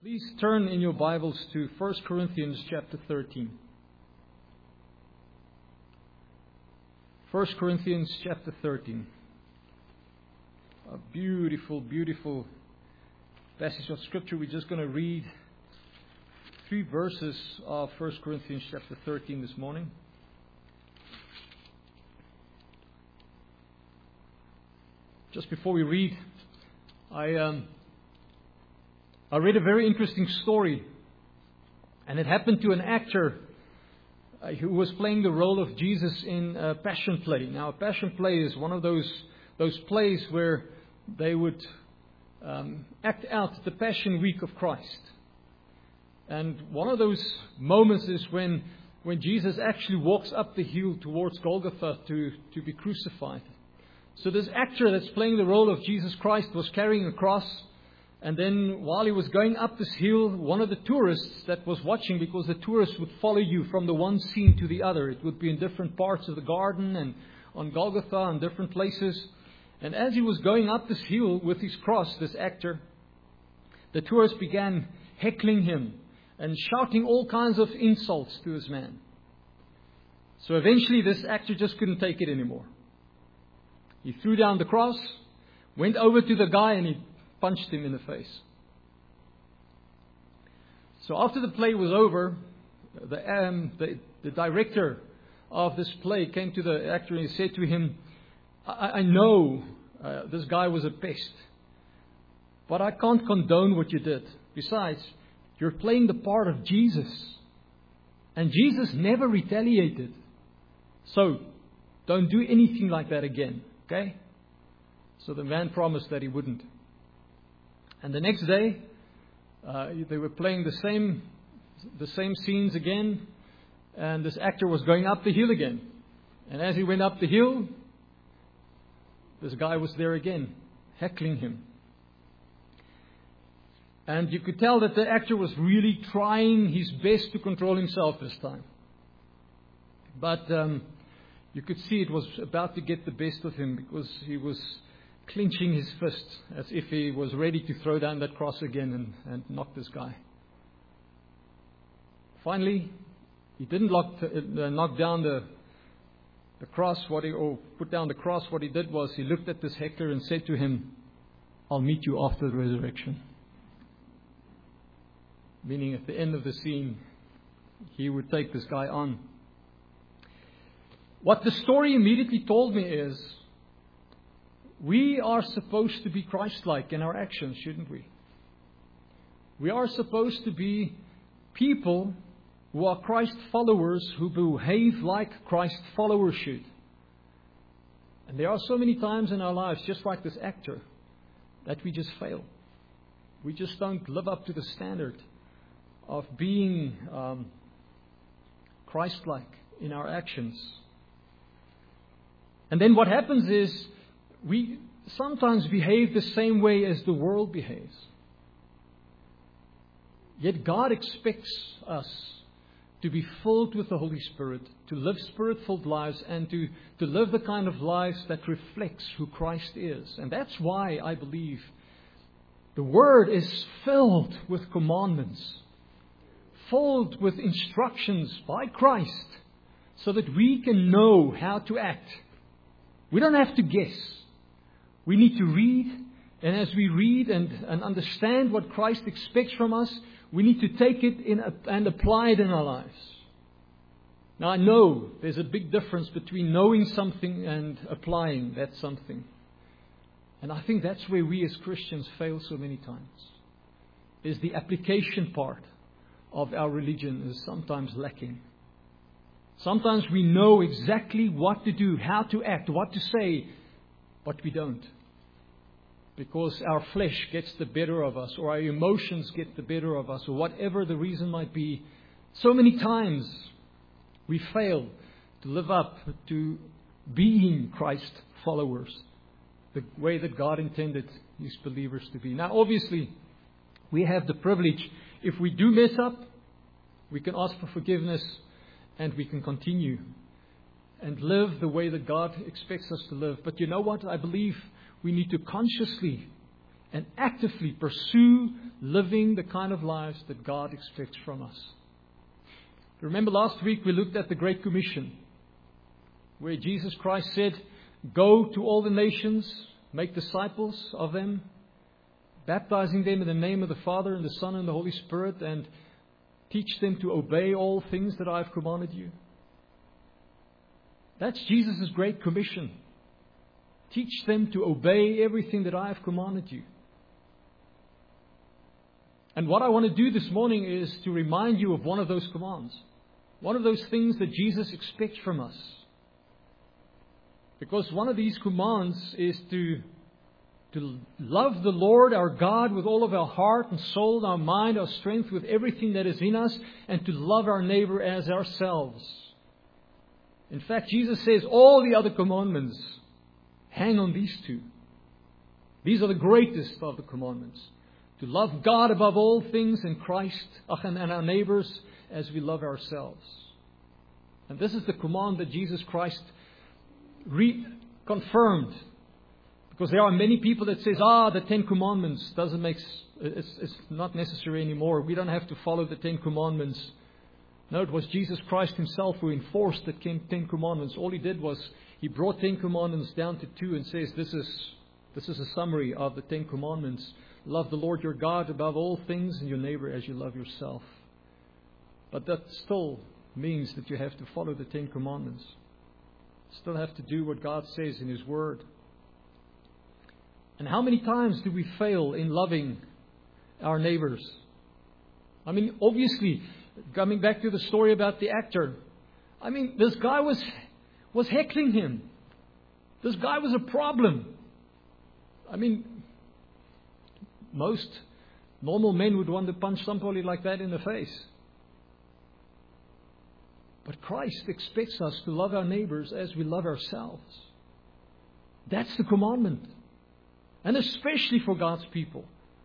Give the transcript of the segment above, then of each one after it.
Please turn in your Bibles to 1 Corinthians chapter 13. 1 Corinthians chapter 13. A beautiful, beautiful passage of Scripture. We're just going to read 3 verses of 1 Corinthians chapter 13 this morning. Just before we read, I read a very interesting story, and it happened to an actor who was playing the role of Jesus in a Passion play. Now, a Passion play is one of those plays where they would act out the Passion Week of Christ. And one of those moments is when Jesus actually walks up the hill towards Golgotha to be crucified. So this actor that's playing the role of Jesus Christ was carrying a cross. And then while he was going up this hill, one of the tourists that was watching, because the tourists would follow you from the one scene to the other. It would be in different parts of the garden and on Golgotha and different places. And as he was going up this hill with his cross, this actor, the tourists began heckling him and shouting all kinds of insults to this man. So eventually this actor just couldn't take it anymore. He threw down the cross, went over to the guy, and he punched him in the face. So after the play was over, the director of this play came to the actor and he said to him, I know this guy was a pest, but I can't condone what you did. Besides, you're playing the part of Jesus, and Jesus never retaliated. So don't do anything like that again, okay? So the man promised that he wouldn't. And the next day, they were playing the same scenes again, and this actor was going up the hill again. And as he went up the hill, this guy was there again, heckling him. And you could tell that the actor was really trying his best to control himself this time. But you could see it was about to get the best of him, because he was clenching his fist as if he was ready to throw down that cross again and knock this guy. Finally, he didn't knock down the cross. Or put down the cross. What he did was he looked at this heckler and said to him, "I'll meet you after the resurrection." Meaning at the end of the scene, he would take this guy on. What the story immediately told me is, we are supposed to be Christ-like in our actions, shouldn't we? We are supposed to be people who are Christ followers, who behave like Christ followers should. And there are so many times in our lives, just like this actor, that we just fail. We just don't live up to the standard of being Christ-like in our actions. And then what happens is, we sometimes behave the same way as the world behaves. Yet God expects us to be filled with the Holy Spirit, to live Spirit-filled lives, and to live the kind of lives that reflects who Christ is. And that's why I believe the Word is filled with commandments, filled with instructions by Christ, so that we can know how to act. We don't have to guess. We need to read, and as we read and understand what Christ expects from us, we need to take it and apply it in our lives. Now, I know there's a big difference between knowing something and applying that something. And I think that's where we as Christians fail so many times. Is the application part of our religion is sometimes lacking. Sometimes we know exactly what to do, how to act, what to say, but we don't. Because our flesh gets the better of us, or our emotions get the better of us, or whatever the reason might be. So many times we fail to live up to being Christ followers, the way that God intended His believers to be. Now, obviously, we have the privilege, if we do mess up, we can ask for forgiveness and we can continue and live the way that God expects us to live. But you know what? I believe we need to consciously and actively pursue living the kind of lives that God expects from us. Remember last week we looked at the Great Commission, where Jesus Christ said, "Go to all the nations, make disciples of them, baptizing them in the name of the Father and the Son and the Holy Spirit, and teach them to obey all things that I have commanded you." That's Jesus' Great Commission. Teach them to obey everything that I have commanded you. And what I want to do this morning is to remind you of one of those commands. One of those things that Jesus expects from us. Because one of these commands is to love the Lord our God with all of our heart and soul, our mind, our strength, with everything that is in us, and to love our neighbor as ourselves. In fact, Jesus says all the other commandments hang on these two. These are the greatest of the commandments. To love God above all things and Christ and our neighbors as we love ourselves. And this is the command that Jesus Christ reconfirmed. Because there are many people that says, the 10 Commandments doesn't make, it's not necessary anymore. We don't have to follow the 10 Commandments. No, it was Jesus Christ Himself who enforced the 10 Commandments. All He did was He brought 10 Commandments down to 2 and says, this is a summary of the 10 Commandments. Love the Lord your God above all things and your neighbor as you love yourself. But that still means that you have to follow the 10 Commandments. Still have to do what God says in His Word. And how many times do we fail in loving our neighbors? I mean, obviously, coming back to the story about the actor. I mean, this guy was heckling him. This guy was a problem. I mean, most normal men would want to punch somebody like that in the face. But Christ expects us to love our neighbors as we love ourselves. That's the commandment. And especially for God's people.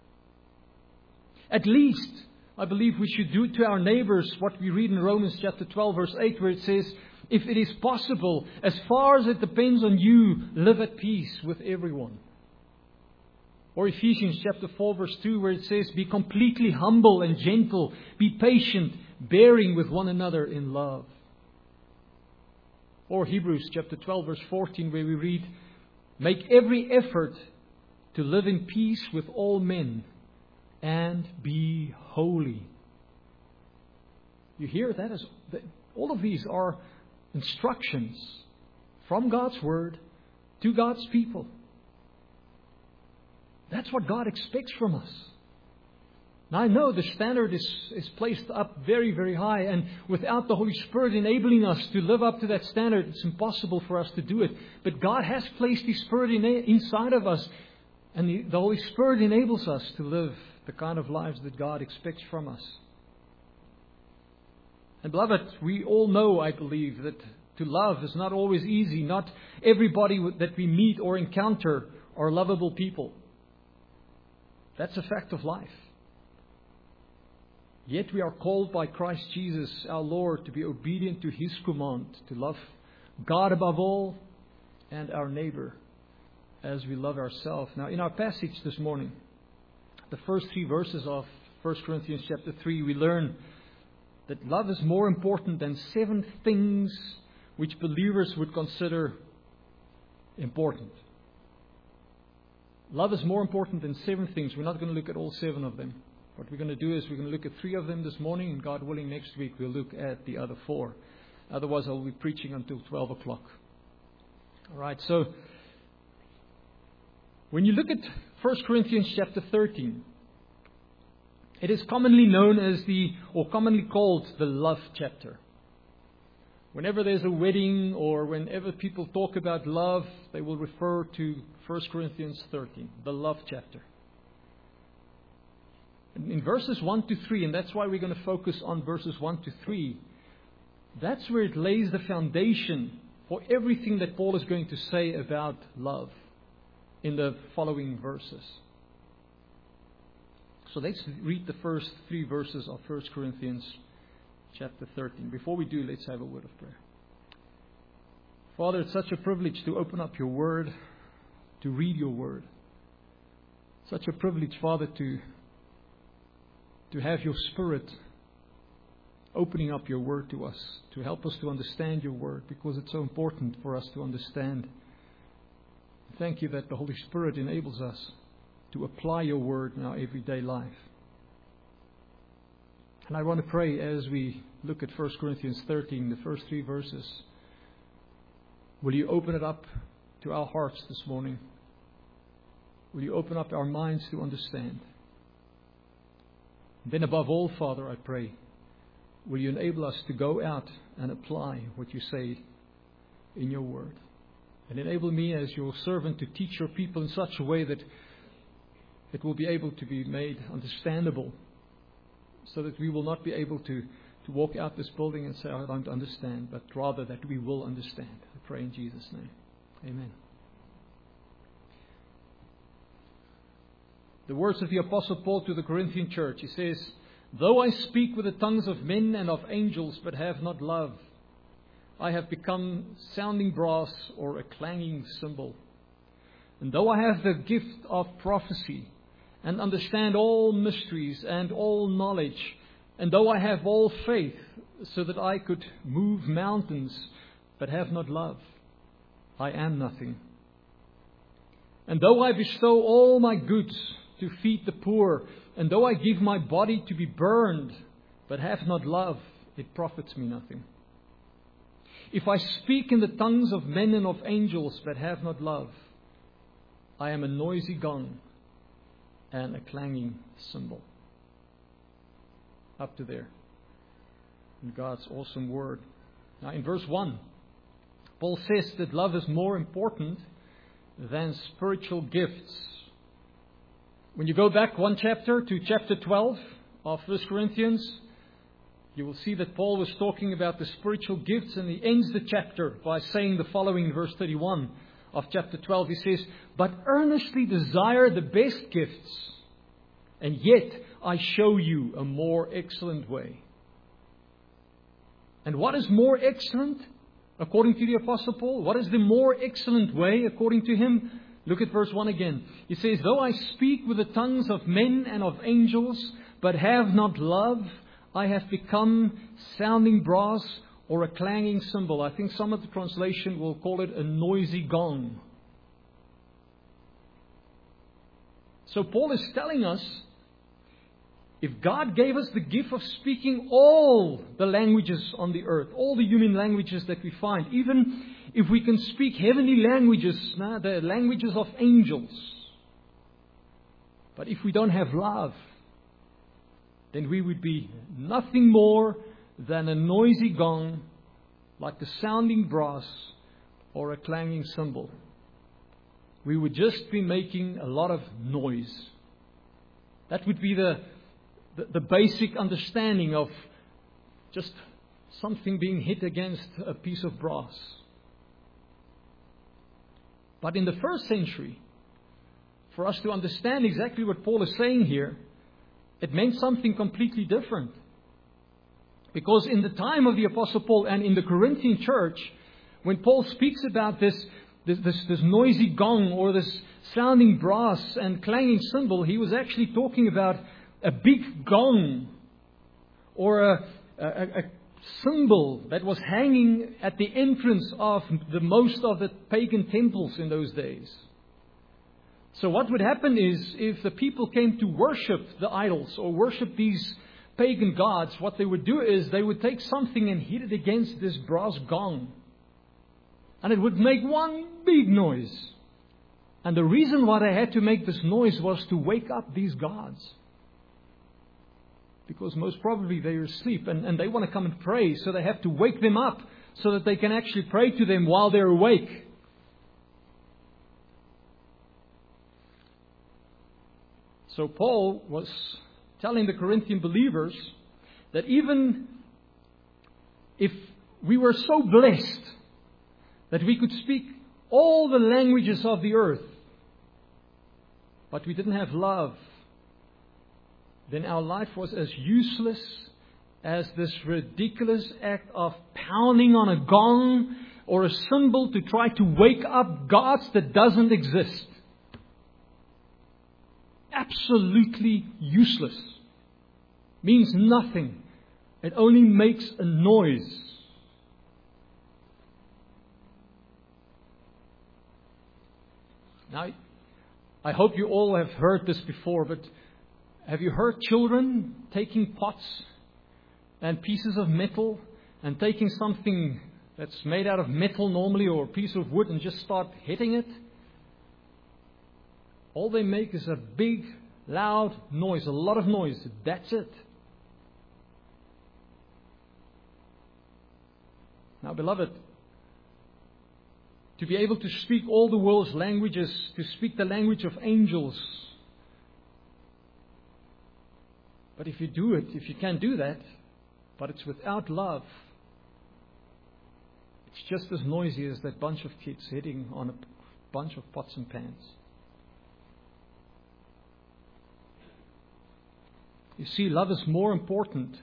At least, I believe we should do to our neighbors what we read in Romans chapter 12 verse 8, where it says, if it is possible, as far as it depends on you, live at peace with everyone. Or Ephesians chapter 4 verse 2, where it says, be completely humble and gentle, be patient, bearing with one another in love. Or Hebrews chapter 12 verse 14, where we read, make every effort to live in peace with all men and be holy. You hear that? All of these are instructions from God's Word to God's people. That's what God expects from us. Now I know the standard is placed up very, very high, and without the Holy Spirit enabling us to live up to that standard, it's impossible for us to do it. But God has placed His Spirit inside of us, and the Holy Spirit enables us to live the kind of lives that God expects from us. And beloved, we all know, I believe, that to love is not always easy. Not everybody that we meet or encounter are lovable people. That's a fact of life. Yet we are called by Christ Jesus, our Lord, to be obedient to His command, to love God above all and our neighbor as we love ourselves. Now, in our passage this morning, the first 3 verses of 1 Corinthians chapter 3, we learn that love is more important than 7 things which believers would consider important. Love is more important than 7 things. We're not going to look at all 7 of them. What we're going to do is we're going to look at 3 of them this morning, and God willing, next week we'll look at the other 4. Otherwise, I'll be preaching until 12 o'clock. All right, so when you look at 1 Corinthians chapter 13, it is commonly known as or commonly called the love chapter. Whenever there's a wedding or whenever people talk about love, they will refer to 1 Corinthians 13, the love chapter. In verses 1 to 3, and that's why we're going to focus on verses 1 to 3, that's where it lays the foundation for everything that Paul is going to say about love in the following verses. So let's read the first 3 verses of 1 Corinthians chapter 13. Before we do, let's have a word of prayer. Father, it's such a privilege to open up your Word, to read your Word. Such a privilege, Father, to have your Spirit opening up your Word to us, to help us to understand your Word, because it's so important for us to understand. Thank you that the Holy Spirit enables us to apply your Word in our everyday life. And I want to pray as we look at 1 Corinthians 13, the first 3 verses. Will you open it up to our hearts this morning? Will you open up our minds to understand? Then above all, Father, I pray, will you enable us to go out and apply what you say in your Word? And enable me as your servant to teach your people in such a way that it will be able to be made understandable, so that we will not be able to walk out this building and say, I don't understand, but rather that we will understand. I pray in Jesus' name. Amen. The words of the Apostle Paul to the Corinthian church. He says, though I speak with the tongues of men and of angels, but have not love, I have become sounding brass or a clanging cymbal. And though I have the gift of prophecy and understand all mysteries and all knowledge, and though I have all faith so that I could move mountains, but have not love, I am nothing. And though I bestow all my goods to feed the poor, and though I give my body to be burned, but have not love, it profits me nothing. If I speak in the tongues of men and of angels, but have not love, I am a noisy gong and a clanging cymbal. Up to there. In God's awesome word. Now in verse 1, Paul says that love is more important than spiritual gifts. When you go back one chapter to chapter 12 of 1 Corinthians, you will see that Paul was talking about the spiritual gifts, and he ends the chapter by saying the following in verse 31 of chapter 12. He says, but earnestly desire the best gifts, and yet I show you a more excellent way. And what is more excellent according to the Apostle Paul? What is the more excellent way according to him? Look at verse 1 again. He says, though I speak with the tongues of men and of angels, but have not love, I have become sounding brass or a clanging cymbal. I think some of the translation will call it a noisy gong. So Paul is telling us, if God gave us the gift of speaking all the languages on the earth, all the human languages that we find, even if we can speak heavenly languages, the languages of angels, but if we don't have love, then we would be nothing more than a noisy gong, like the sounding brass or a clanging cymbal. We would just be making a lot of noise. That would be the basic understanding of just something being hit against a piece of brass. But in the first century, for us to understand exactly what Paul is saying here, it meant something completely different. Because in the time of the Apostle Paul and in the Corinthian church, when Paul speaks about this noisy gong or this sounding brass and clanging cymbal, he was actually talking about a big gong or a cymbal that was hanging at the entrance of most of the pagan temples in those days. So what would happen is, if the people came to worship the idols or worship these pagan gods, what they would do is they would take something and hit it against this brass gong. And it would make one big noise. And the reason why they had to make this noise was to wake up these gods. Because most probably they are asleep and they want to come and pray, so they have to wake them up so that they can actually pray to them while they're awake. So Paul was telling the Corinthian believers that even if we were so blessed that we could speak all the languages of the earth, but we didn't have love, then our life was as useless as this ridiculous act of pounding on a gong or a cymbal to try to wake up gods that doesn't exist. absolutely useless. Means nothing. It only makes a noise. Now, I hope you all have heard this before, but have you heard children taking pots and pieces of metal and taking something that's made out of metal normally or a piece of wood and just start hitting it? All they make is a big, loud noise, a lot of noise. That's it. Now, beloved, to be able to speak all the world's languages, to speak the language of angels. But if you do it, if you can do that, but it's without love, it's just as noisy as that bunch of kids hitting on a bunch of pots and pans. You see, love is more important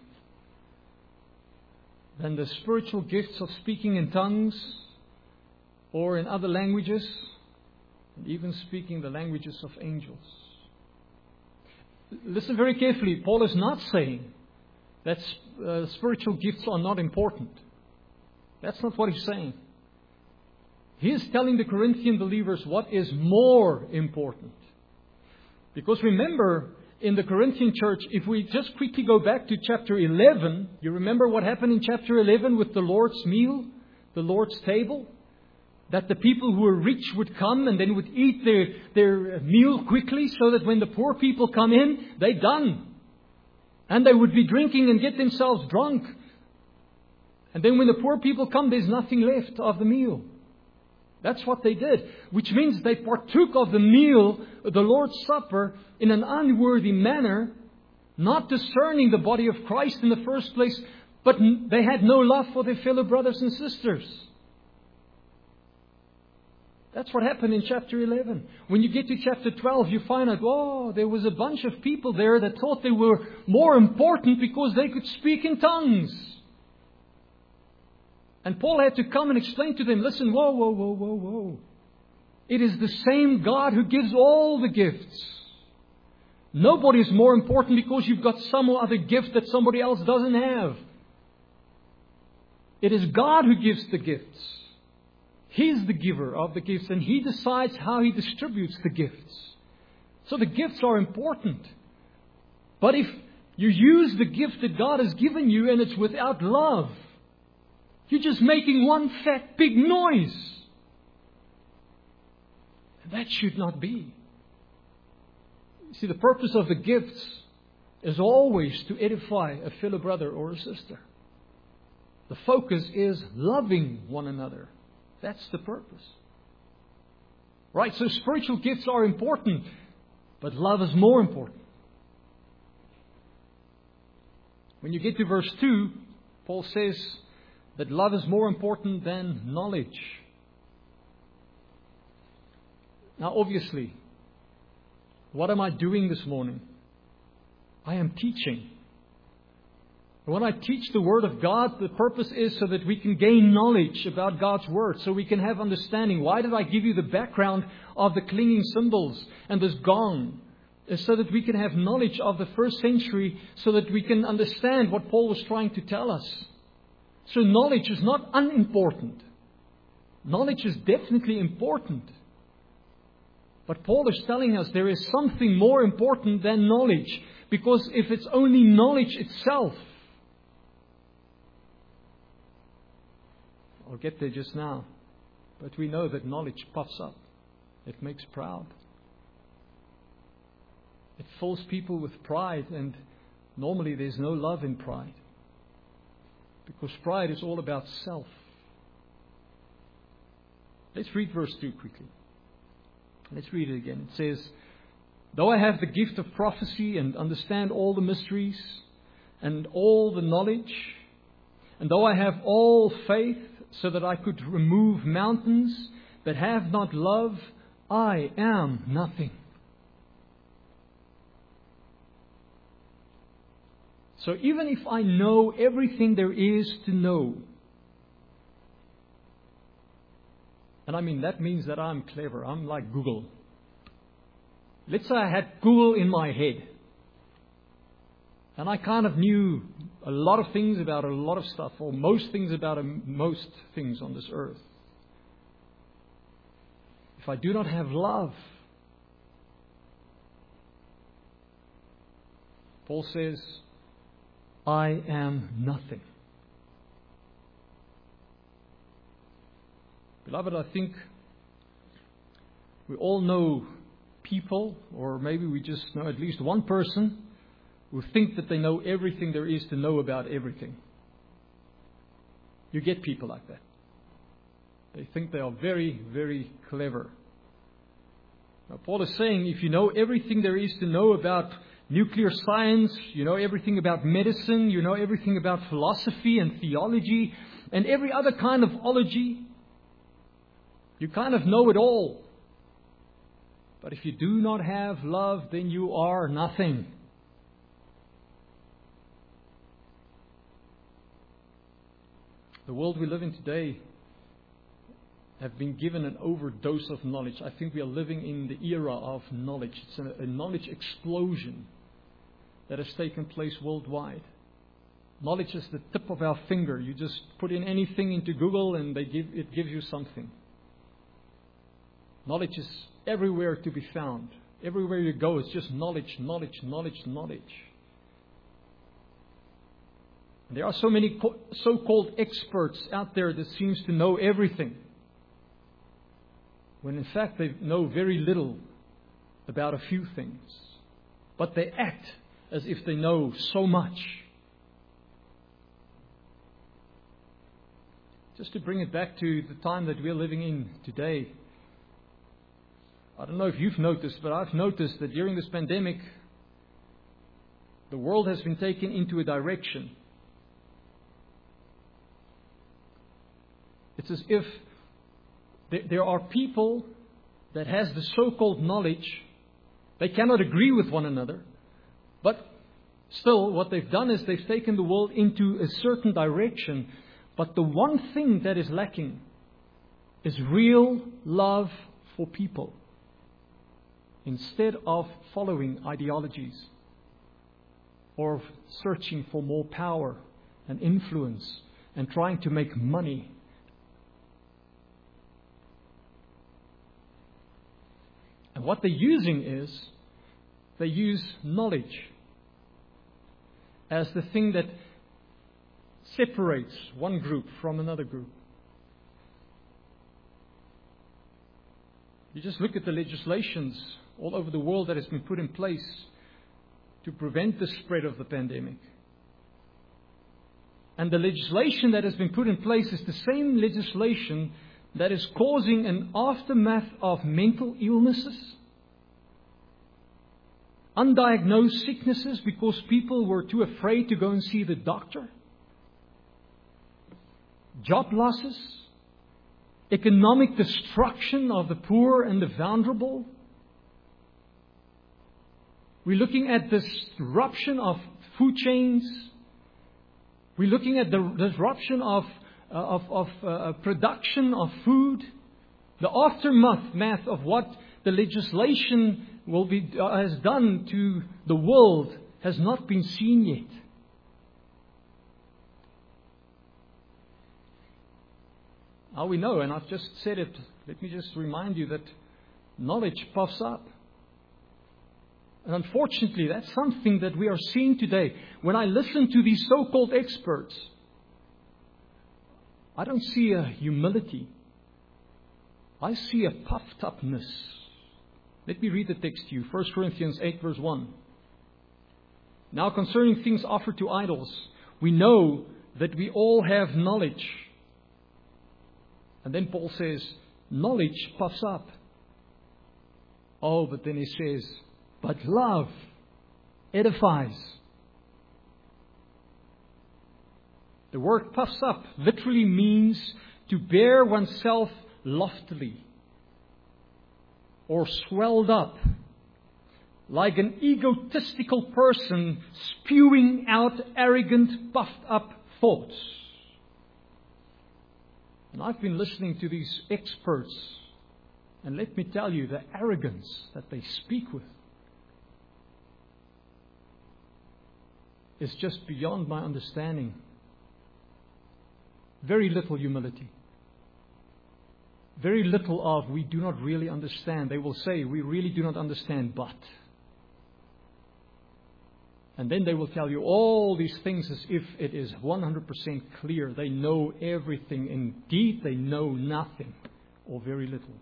than the spiritual gifts of speaking in tongues or in other languages, and even speaking the languages of angels. Listen very carefully. Paul is not saying that spiritual gifts are not important. That's not what he's saying. He is telling the Corinthian believers what is more important. Because remember, in the Corinthian church, if we just quickly go back to chapter 11, you remember what happened in chapter 11 with the Lord's meal, the Lord's table? That the people who were rich would come and then would eat their meal quickly so that when the poor people come in, they're done. And they would be drinking and get themselves drunk. And then when the poor people come, there's nothing left of the meal. That's what they did. Which means they partook of the meal, the Lord's Supper, in an unworthy manner, not discerning the body of Christ in the first place, but they had no love for their fellow brothers and sisters. That's what happened in chapter 11. When you get to chapter 12, you find out, there was a bunch of people there that thought they were more important because they could speak in tongues. And Paul had to come and explain to them, listen, whoa. It is the same God who gives all the gifts. Nobody is more important because you've got some other gift that somebody else doesn't have. It is God who gives the gifts. He's the giver of the gifts, and He decides how He distributes the gifts. So the gifts are important. But if you use the gift that God has given you and it's without love, you're just making one fat big noise. That should not be. See, the purpose of the gifts is always to edify a fellow brother or a sister. The focus is loving one another. That's the purpose. Right, so spiritual gifts are important, but love is more important. When you get to verse 2, Paul says that love is more important than knowledge. Now, obviously, what am I doing this morning? I am teaching. When I teach the Word of God, the purpose is so that we can gain knowledge about God's Word, so we can have understanding. Why did I give you the background of the clinging cymbals and this gong? It's so that we can have knowledge of the first century, so that we can understand what Paul was trying to tell us. So knowledge is not unimportant. Knowledge is definitely important. But Paul is telling us there is something more important than knowledge. Because if it's only knowledge itself, I'll get there just now. But we know that knowledge puffs up. It makes proud. It fills people with pride, and normally there's no love in pride. Because pride is all about self. Let's read verse 2 quickly. Let's read it again. It says, though I have the gift of prophecy and understand all the mysteries and all the knowledge, and though I have all faith so that I could remove mountains, but have not love, I am nothing. So even if I know everything there is to know, and I mean that means that I'm clever, I'm like Google. let's say I had Google in my head. And I kind of knew a lot of things about a lot of stuff, or most things about most things on this earth. If I do not have love, Paul says, I am nothing. Beloved, I think we all know people, or maybe we just know at least one person who think that they know everything there is to know about everything. You get people like that. They think they are very, very clever. Now, Paul is saying, if you know everything there is to know about nuclear science, you know everything about medicine, you know everything about philosophy and theology, and every other kind of ology, you kind of know it all. But if you do not have love, then you are nothing. The world we live in today have been given an overdose of knowledge. I think we are living in the era of knowledge. It's a knowledge explosion that has taken place worldwide. Knowledge is the tip of our finger. You just put in anything into Google and it gives you something. Knowledge is everywhere to be found. Everywhere you go, it's just knowledge, knowledge, knowledge, knowledge. There are so many so-called experts out there that seems to know everything, when in fact they know very little about a few things. But they act as if they know so much. Just to bring it back to the time that we're living in today, I don't know if you've noticed, but I've noticed that during this pandemic, the world has been taken into a direction. It's as if there are people that has the so-called knowledge. They cannot agree with one another. But still, what they've done is they've taken the world into a certain direction. But the one thing that is lacking is real love for people. Instead of following ideologies or searching for more power and influence and trying to make money. And what they're using is, they use knowledge as the thing that separates one group from another group. You just look at the legislations all over the world that has been put in place to prevent the spread of the pandemic. And the legislation that has been put in place is the same legislation that is causing an aftermath of mental illnesses, undiagnosed sicknesses because people were too afraid to go and see the doctor, job losses, economic destruction of the poor and the vulnerable. We're looking at the disruption of food chains. We're looking at the disruption of production of food. The aftermath of what the legislation has done to the world has not been seen yet. Now we know, and I've just said it, let me just remind you that knowledge puffs up. And unfortunately, that's something that we are seeing today. When I listen to these so-called experts, I don't see a humility. I see a puffed upness. Let me read the text to you. 1 Corinthians 8 verse 1. Now concerning things offered to idols, we know that we all have knowledge. And then Paul says, knowledge puffs up. Oh, but then he says, but love edifies. The word puffs up literally means to bear oneself loftily or swelled up, like an egotistical person spewing out arrogant, puffed up thoughts. And I've been listening to these experts, and let me tell you, the arrogance that they speak with. is just beyond my understanding. Very little humility. Very little of, we do not really understand. They will say, we really do not understand, but. And then they will tell you all these things as if it is 100% clear. They know everything. Indeed, they know nothing or very little.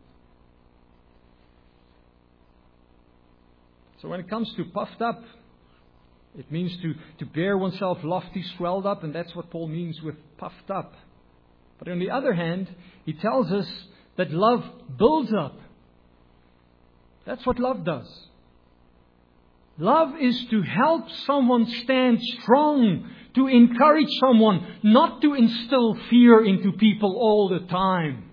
So when it comes to puffed up, it means to bear oneself lofty, swelled up, and that's what Paul means with puffed up. But on the other hand, he tells us that love builds up. That's what love does. Love is to help someone stand strong, to encourage someone, not to instill fear into people all the time,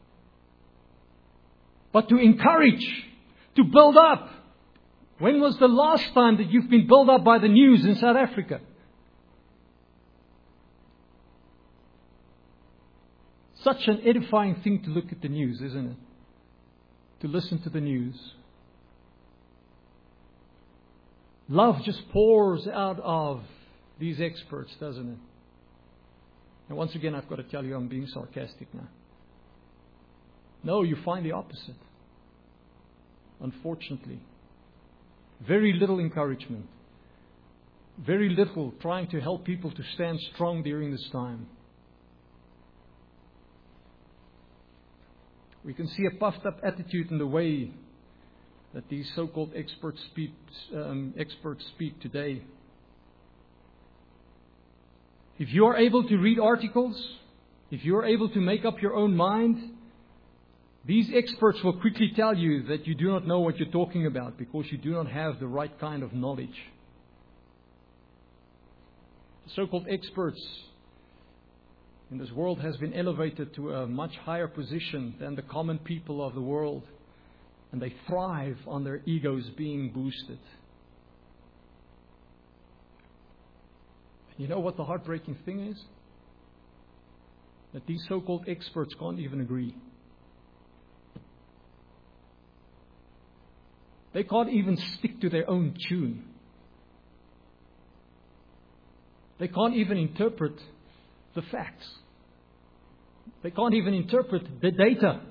but to encourage, to build up. When was the last time that you've been built up by the news in South Africa? Such an edifying thing to look at the news, isn't it? To listen to the news. Love just pours out of these experts, doesn't it? And once again, I've got to tell you, I'm being sarcastic now. No, you find the opposite. Unfortunately. Very little encouragement. Very little trying to help people to stand strong during this time. We can see a puffed up attitude in the way that these so-called experts speak today. If you are able to read articles, if you are able to make up your own mind, these experts will quickly tell you that you do not know what you're talking about because you do not have the right kind of knowledge. The so-called experts in this world has been elevated to a much higher position than the common people of the world. And they thrive on their egos being boosted. You know what the heartbreaking thing is? That these so-called experts can't even agree. They can't even stick to their own tune. They can't even interpret the facts. They can't even interpret the data.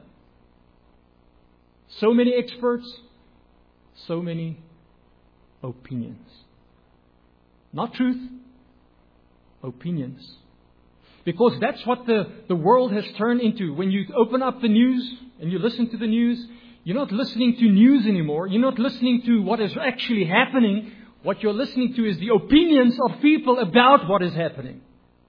So many experts, so many opinions. Not truth, opinions. Because that's what the world has turned into. When you open up the news and you listen to the news, you're not listening to news anymore. You're not listening to what is actually happening. What you're listening to is the opinions of people about what is happening.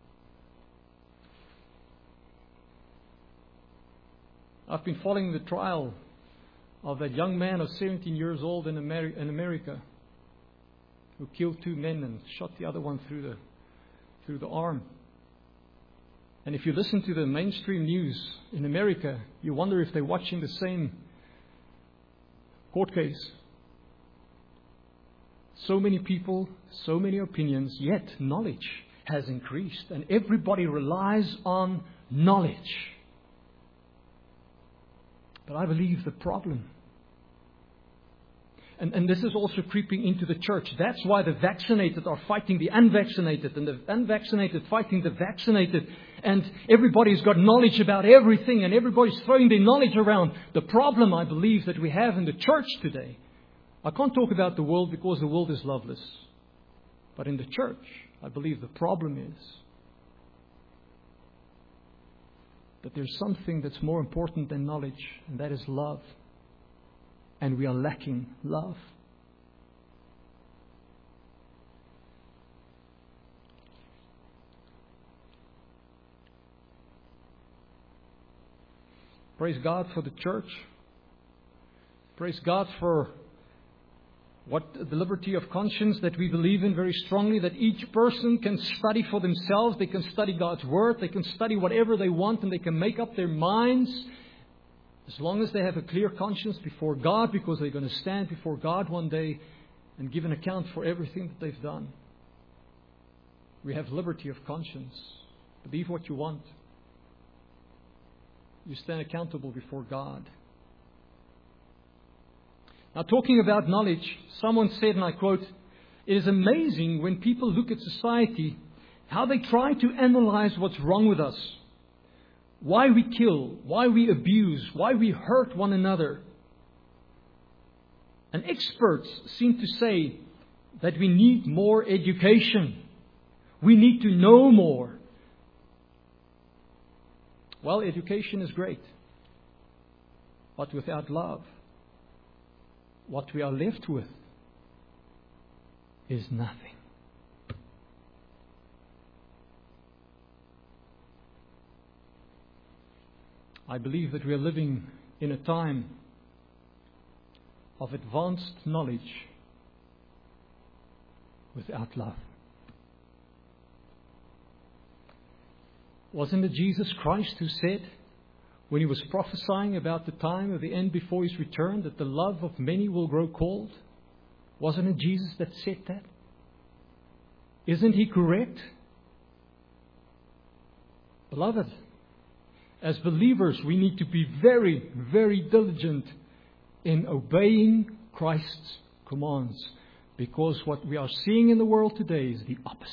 I've been following the trial of that young man of 17 years old in America who killed 2 men and shot the other one through the arm. And if you listen to the mainstream news in America, you wonder if they're watching the same court case. So many people, so many opinions, yet knowledge has increased and everybody relies on knowledge. But I believe the problem, and this is also creeping into the church. That's why the vaccinated are fighting the unvaccinated, and the unvaccinated fighting the vaccinated. And everybody's got knowledge about everything, and everybody's throwing their knowledge around. The problem, I believe, that we have in the church today, I can't talk about the world because the world is loveless. But in the church, I believe the problem is that there's something that's more important than knowledge, and that is love. And we are lacking love. Praise God for the church. Praise God for the liberty of conscience that we believe in very strongly, that each person can study for themselves. They can study God's Word. They can study whatever they want, and they can make up their minds as long as they have a clear conscience before God, because they're going to stand before God one day and give an account for everything that they've done. We have liberty of conscience. Believe what you want. You stand accountable before God. Now, talking about knowledge, someone said, and I quote, It is amazing when people look at society, how they try to analyze what's wrong with us. Why we kill, why we abuse, why we hurt one another. And experts seem to say that we need more education. We need to know more. Well, education is great. But without love, what we are left with is nothing. I believe that we are living in a time of advanced knowledge without love. Wasn't it Jesus Christ who said, when He was prophesying about the time of the end before His return, that the love of many will grow cold? Wasn't it Jesus that said that? Isn't He correct? Beloved, as believers, we need to be very, very diligent in obeying Christ's commands, because what we are seeing in the world today is the opposite.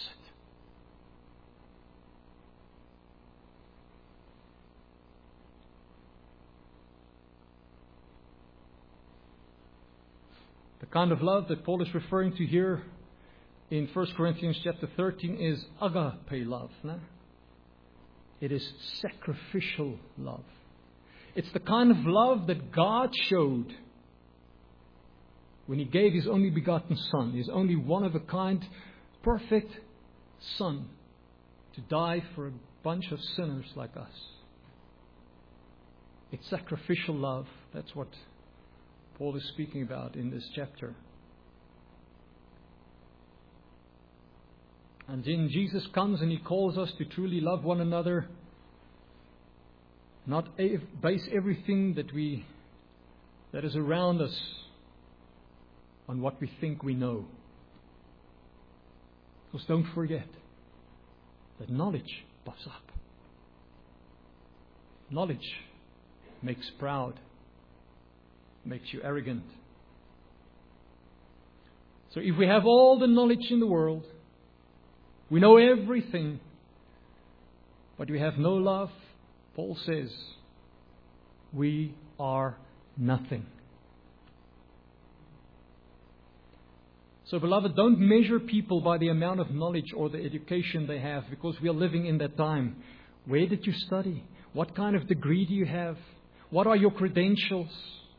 The kind of love that Paul is referring to here in 1 Corinthians chapter 13 is agape love. No? It is sacrificial love. It's the kind of love that God showed when He gave His only begotten Son, His only one-of-a-kind, perfect Son, to die for a bunch of sinners like us. It's sacrificial love. That's what Paul is speaking about in this chapter. And then Jesus comes and He calls us to truly love one another. Not base everything that is around us on what we think we know. Because don't forget that knowledge puffs up. Knowledge makes proud. Makes you arrogant. So if we have all the knowledge in the world, we know everything, but we have no love, Paul says, we are nothing. So beloved, don't measure people by the amount of knowledge or the education they have, because we are living in that time. Where did you study? What kind of degree do you have? What are your credentials?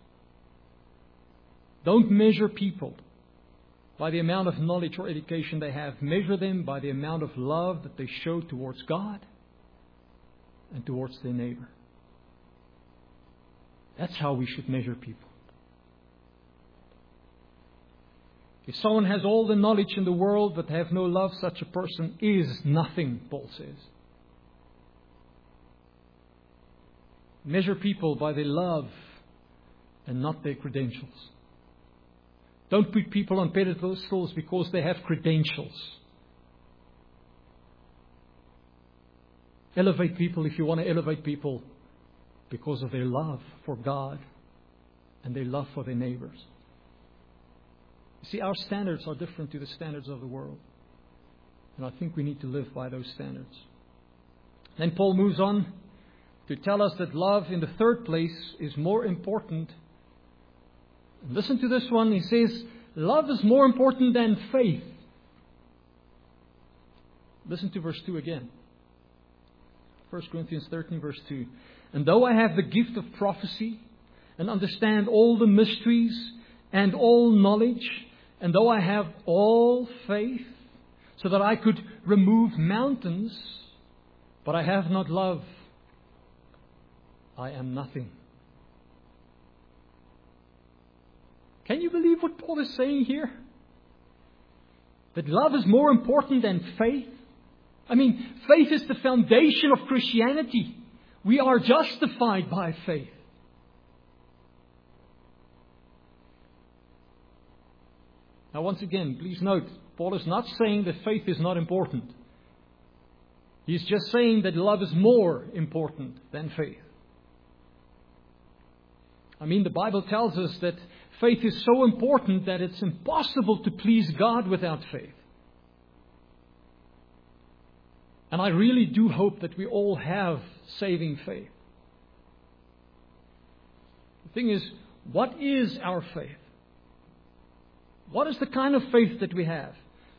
Don't measure people by the amount of knowledge or education they have. Measure them by the amount of love that they show towards God and towards their neighbor. That's how we should measure people. If someone has all the knowledge in the world but have no love, such a person is nothing, Paul says. Measure people by their love and not their credentials. Don't put people on pedestals because they have credentials. Elevate people if you want to elevate people because of their love for God and their love for their neighbors. You see, our standards are different to the standards of the world. And I think we need to live by those standards. Then Paul moves on to tell us that love, in the third place, is more important. Listen to this one. He says, love is more important than faith. Listen to verse 2 again. 1 Corinthians 13, verse 2. And though I have the gift of prophecy and understand all the mysteries and all knowledge, and though I have all faith so that I could remove mountains, but I have not love, I am nothing. Can you believe what Paul is saying here? That love is more important than faith? I mean, faith is the foundation of Christianity. We are justified by faith. Now, once again, please note, Paul is not saying that faith is not important. He's just saying that love is more important than faith. I mean, the Bible tells us that faith is so important that it's impossible to please God without faith. And I really do hope that we all have saving faith. The thing is, what is our faith? What is the kind of faith that we have?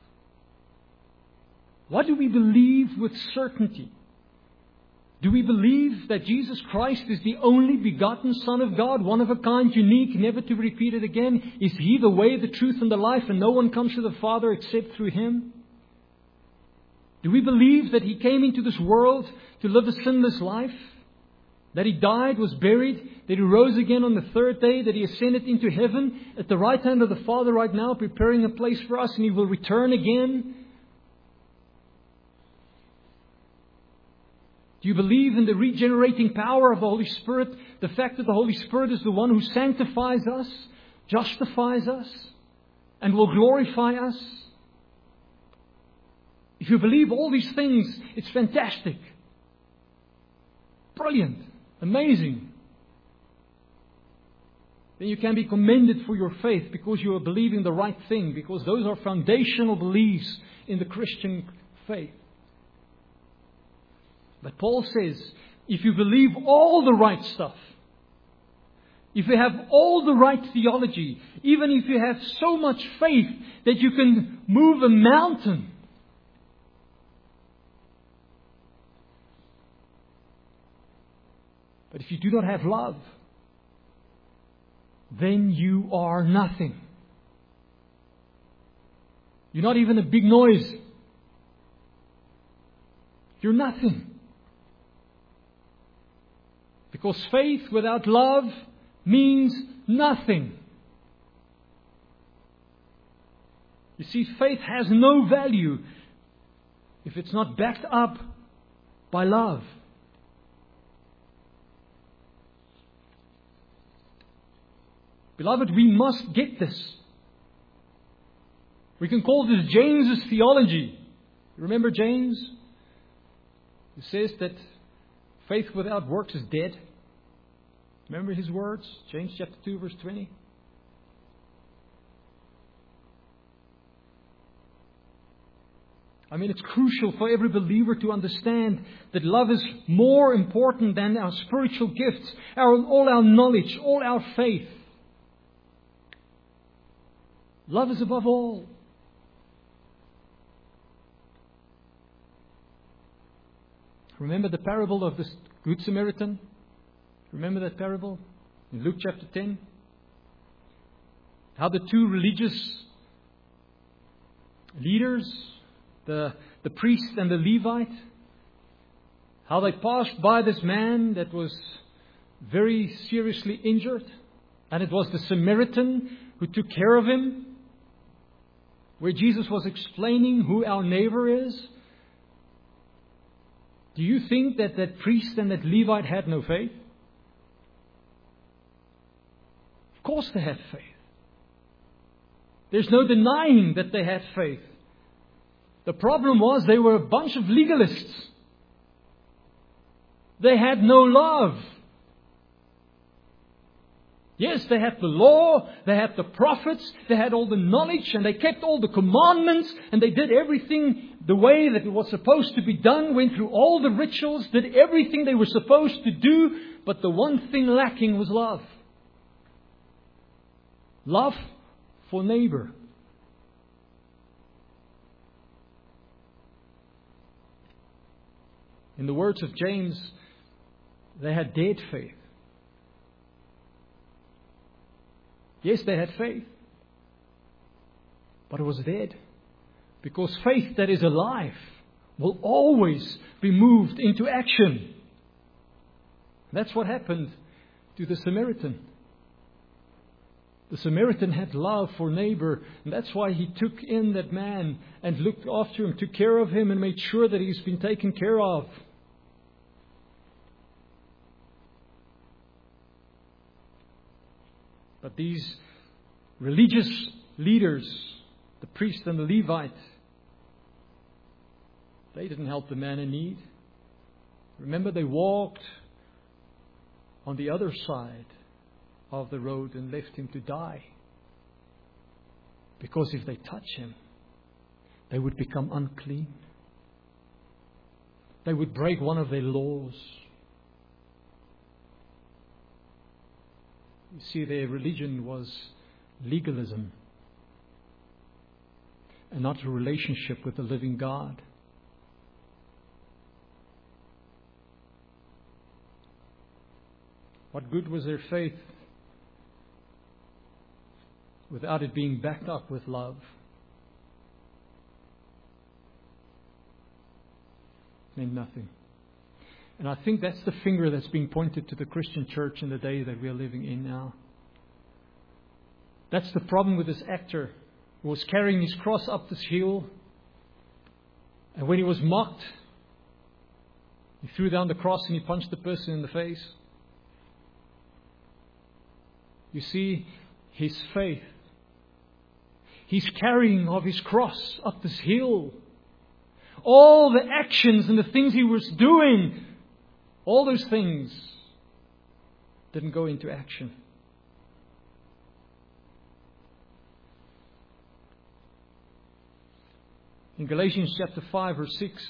What do we believe with certainty? Do we believe that Jesus Christ is the only begotten Son of God, one of a kind, unique, never to be repeated again? Is He the way, the truth, and the life, and no one comes to the Father except through Him? Do we believe that He came into this world to live a sinless life? That He died, was buried, that He rose again on the third day, that He ascended into heaven at the right hand of the Father right now, preparing a place for us, and He will return again? Do you believe in the regenerating power of the Holy Spirit? The fact that the Holy Spirit is the one who sanctifies us, justifies us, and will glorify us? If you believe all these things, it's fantastic. Brilliant. Amazing. Then you can be commended for your faith because you are believing the right thing, because those are foundational beliefs in the Christian faith. But Paul says, if you believe all the right stuff, if you have all the right theology, even if you have so much faith that you can move a mountain, but if you do not have love, then you are nothing. You're not even a big noise. You're nothing. Because faith without love means nothing. You see, faith has no value if it's not backed up by love. Beloved, we must get this. We can call this James's theology. Remember James? He says that faith without works is dead. Remember his words? James chapter 2, verse 20. I mean, it's crucial for every believer to understand that love is more important than our spiritual gifts, all our knowledge, all our faith. Love is above all. Remember the parable of the Good Samaritan? Remember that parable in Luke chapter 10? How the two religious leaders, the priest and the Levite, how they passed by this man that was very seriously injured, and it was the Samaritan who took care of him, where Jesus was explaining who our neighbor is. Do you think that that priest and that Levite had no faith? Of course they had faith. There's no denying that they had faith. The problem was they were a bunch of legalists. They had no love. Yes, they had the law, they had the prophets, they had all the knowledge, and they kept all the commandments, and they did everything the way that it was supposed to be done, went through all the rituals, did everything they were supposed to do, but the one thing lacking was love. Love for neighbor. In the words of James, they had dead faith. Yes, they had faith, but it was dead. Because faith that is alive will always be moved into action. That's what happened to the Samaritan. The Samaritan had love for neighbor, and that's why he took in that man and looked after him, took care of him, and made sure that he's been taken care of. But these religious leaders, the priest and the Levite, they didn't help the man in need. Remember, they walked on the other side of the road and left him to die. Because if they touch him, they would become unclean. They would break one of their laws. You see, their religion was legalism and not a relationship with the living God. What good was their faith without it being backed up with love? Meant nothing. And I think that's the finger that's being pointed to the Christian church in the day that we are living in now. That's the problem with this actor who was carrying his cross up this hill. And when he was mocked, he threw down the cross and he punched the person in the face. You see, his faith, his carrying of his cross up this hill, all the actions and the things he was doing, all those things didn't go into action. In Galatians chapter 5 verse 6,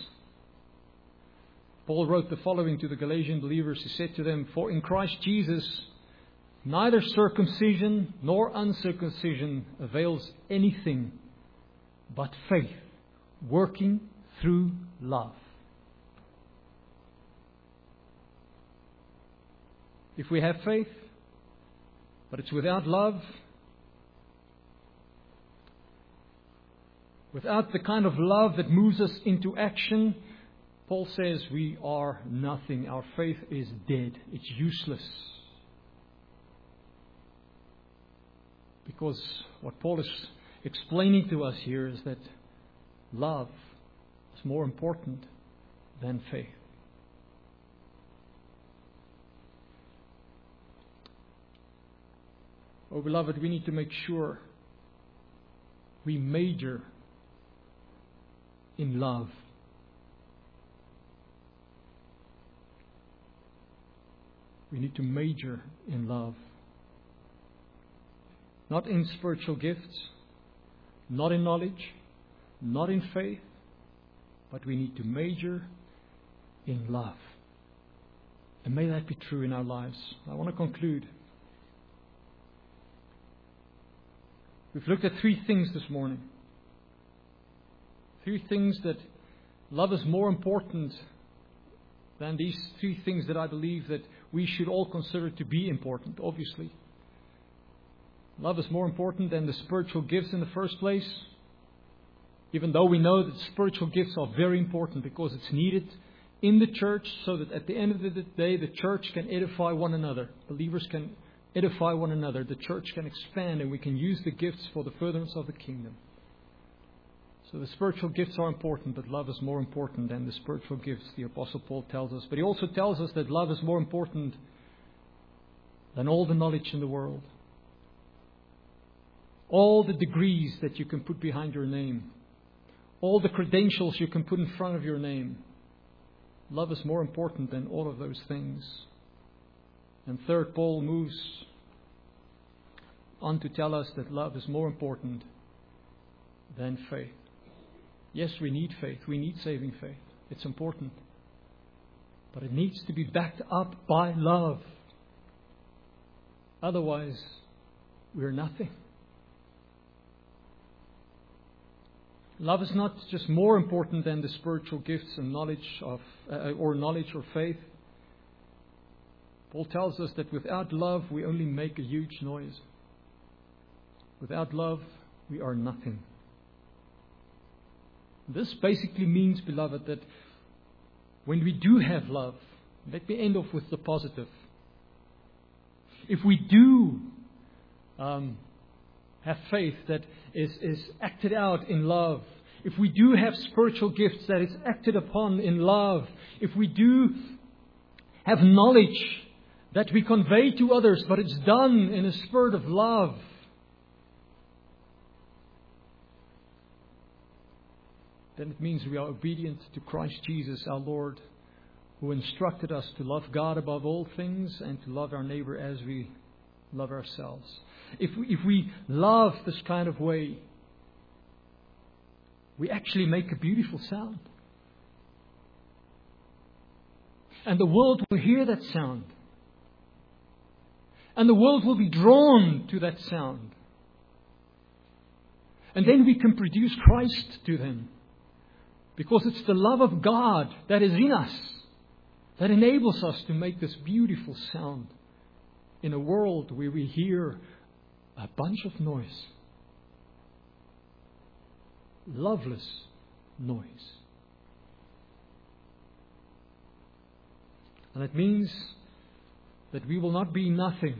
Paul wrote the following to the Galatian believers. He said to them, "For in Christ Jesus, neither circumcision nor uncircumcision avails anything, but faith, working through love." If we have faith, but it's without love, without the kind of love that moves us into action, Paul says we are nothing. Our faith is dead. It's useless. Because what Paul is explaining to us here is that love is more important than faith. Oh, beloved, we need to make sure we major in love. We need to major in love. Not in spiritual gifts, not in knowledge, not in faith, but we need to major in love. And may that be true in our lives. I want to conclude. We've looked at three things this morning. Three things that love is more important than these three things that I believe that we should all consider to be important, obviously. Love is more important than the spiritual gifts in the first place. Even though we know that spiritual gifts are very important because it's needed in the church so that at the end of the day the church can edify one another. Believers can edify one another. The church can expand and we can use the gifts for the furtherance of the kingdom. So the spiritual gifts are important, but love is more important than the spiritual gifts, the Apostle Paul tells us. But he also tells us that love is more important than all the knowledge in the world. All the degrees that you can put behind your name. All the credentials you can put in front of your name. Love is more important than all of those things. And third, Paul moves on to tell us that love is more important than faith. Yes, we need faith. We need saving faith. It's important. But it needs to be backed up by love. Otherwise, we're nothing. Love is not just more important than the spiritual gifts and knowledge or faith. Paul tells us that without love, we only make a huge noise. Without love, we are nothing. This basically means, beloved, that when we do have love, let me end off with the positive. If we do have faith that is acted out in love, if we do have spiritual gifts that is acted upon in love, if we do have knowledge that we convey to others, but it's done in a spirit of love, then it means we are obedient to Christ Jesus, our Lord, who instructed us to love God above all things and to love our neighbor as we love ourselves. If we love this kind of way, we actually make a beautiful sound. And the world will hear that sound. And the world will be drawn to that sound. And then we can produce Christ to them. Because it's the love of God that is in us that enables us to make this beautiful sound in a world where we hear a bunch of noise. Loveless noise. And it means that we will not be nothing,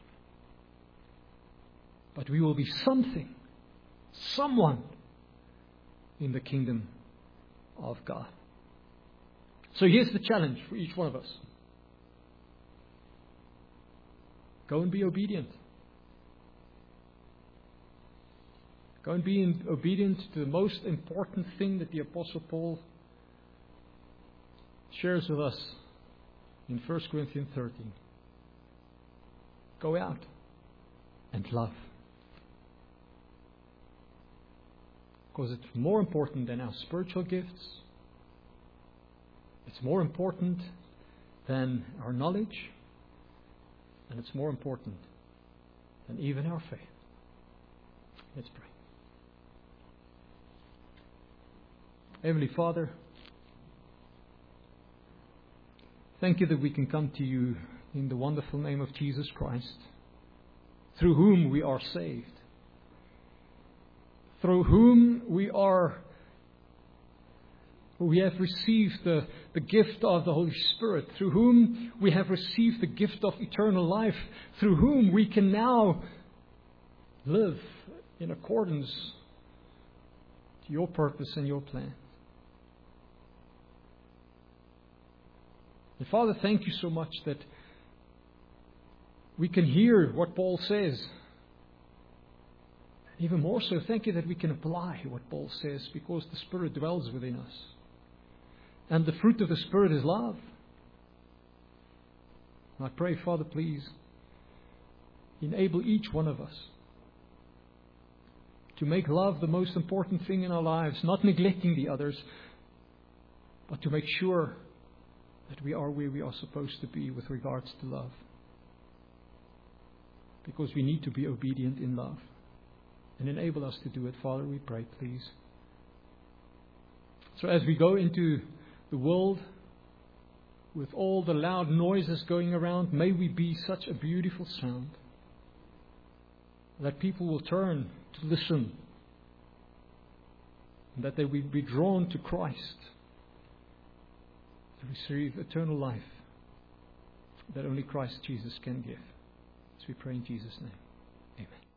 but we will be something, someone in the kingdom of God. So here's the challenge for each one of us. Go and be obedient. Go and be obedient to the most important thing that the Apostle Paul shares with us in 1 Corinthians 13. Go out and love. Because it's more important than our spiritual gifts. It's more important than our knowledge. And it's more important than even our faith. Let's pray. Heavenly Father, thank you that we can come to you in the wonderful name of Jesus Christ, through whom we are saved, through whom we have received the gift of the Holy Spirit, through whom we have received the gift of eternal life, through whom we can now live in accordance to your purpose and your plan. And Father, thank you so much that we can hear what Paul says. Even more so, thank you that we can apply what Paul says, because the Spirit dwells within us. And the fruit of the Spirit is love. And I pray, Father, please enable each one of us to make love the most important thing in our lives, not neglecting the others, but to make sure that we are where we are supposed to be with regards to love. Because we need to be obedient in love. And enable us to do it, Father, we pray, please. So as we go into the world with all the loud noises going around, may we be such a beautiful sound that people will turn to listen, and that they will be drawn to Christ to receive eternal life that only Christ Jesus can give. As we pray in Jesus' name. Amen.